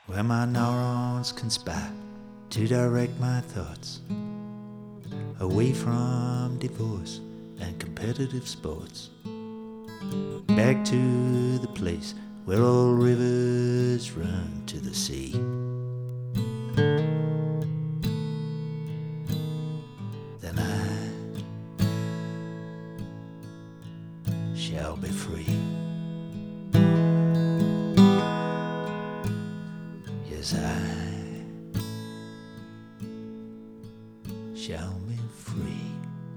where my neurons conspire to direct my thoughts away from divorce and competitive sports, back to the place where all rivers run to the sea. Then I shall be free. Yes, I shall be free.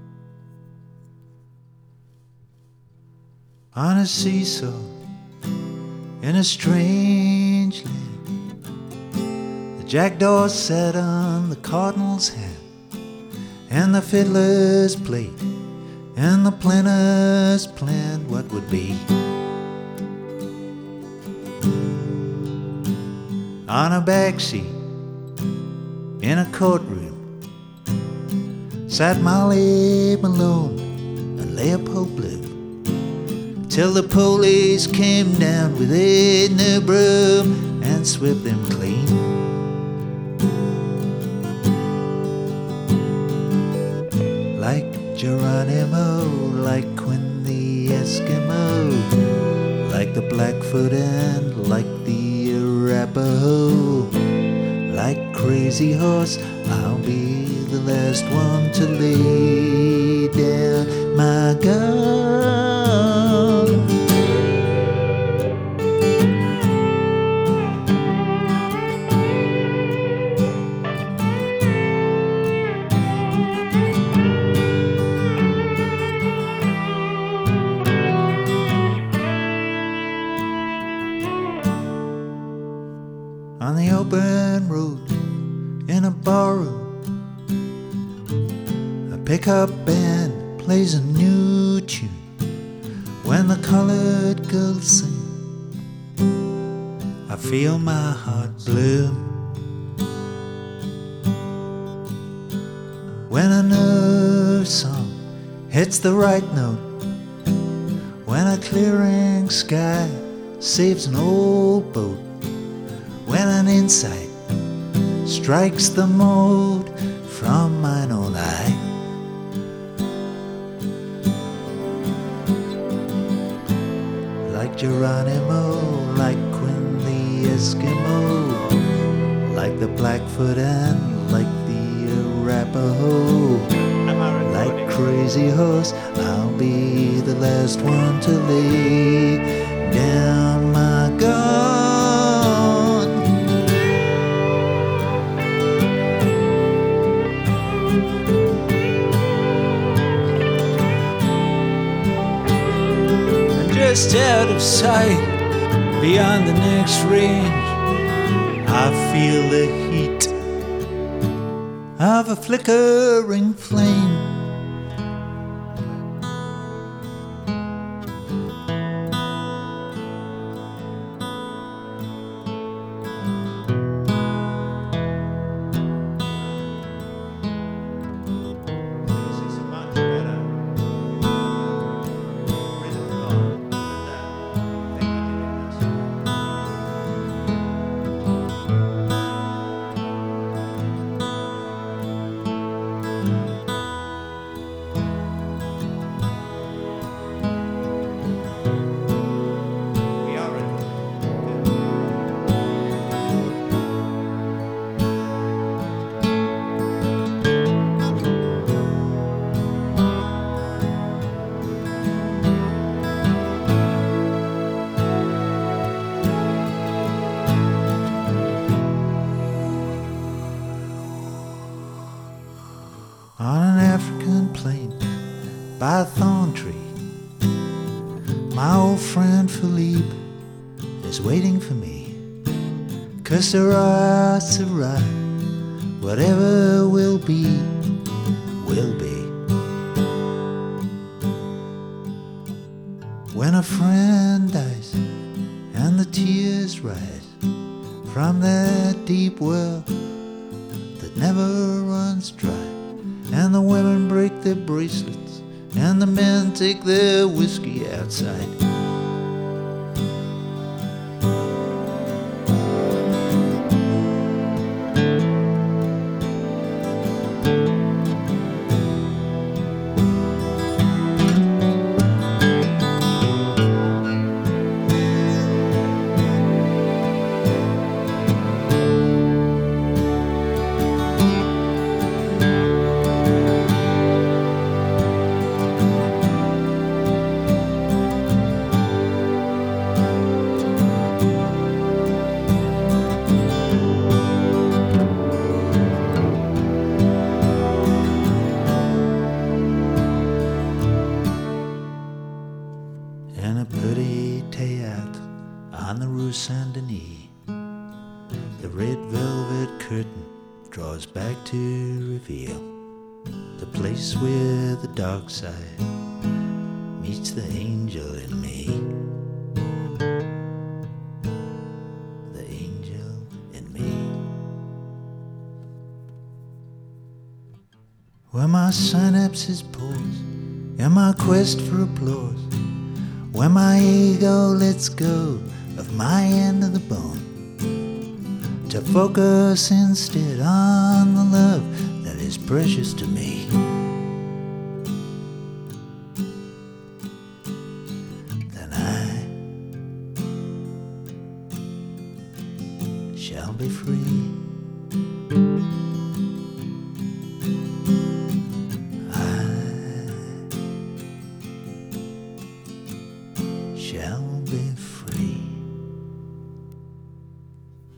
On a seesaw in a strange land, the jackdaw sat on the cardinal's hand, and the fiddlers played, and the planners planned what would be. On a backseat in a courtroom sat Molly Malone and Leopold Bloom, till the police came down with a new broom and swept them clean. Like Geronimo, like Quinn the Eskimo, like the Blackfoot and like the Arapaho, like Crazy Horse, I'll be the last one to lay down my gun. On the open road in a barroom, a pickup band plays a new tune. When the colored girls sing, I feel my heart bloom. When a new song hits the right note, when a clearing sky saves an old boat, when an insight strikes the mood from mine own eye, like Geronimo, like Quinn the Eskimo, like the Blackfoot and like the Arapaho, like Crazy Horse, I'll be the last one to lay down my gun. Just out of sight, beyond the next range, I feel the heat of a flickering flame. On an African plain by a thorn tree, my old friend Philippe is waiting for me. 'Cause Sarah, Sarah, whatever will be, will be. When a friend dies and the tears rise from that deep well that never runs dry, and the women break their bracelets and the men take their whiskey outside. red velvet curtain draws back to reveal the place where the dark side meets the angel in me. The angel in me. Where my synapses pause in my quest for applause, where my ego lets go of my end of the bone, to focus instead on the love that is precious to me. Then I shall be free.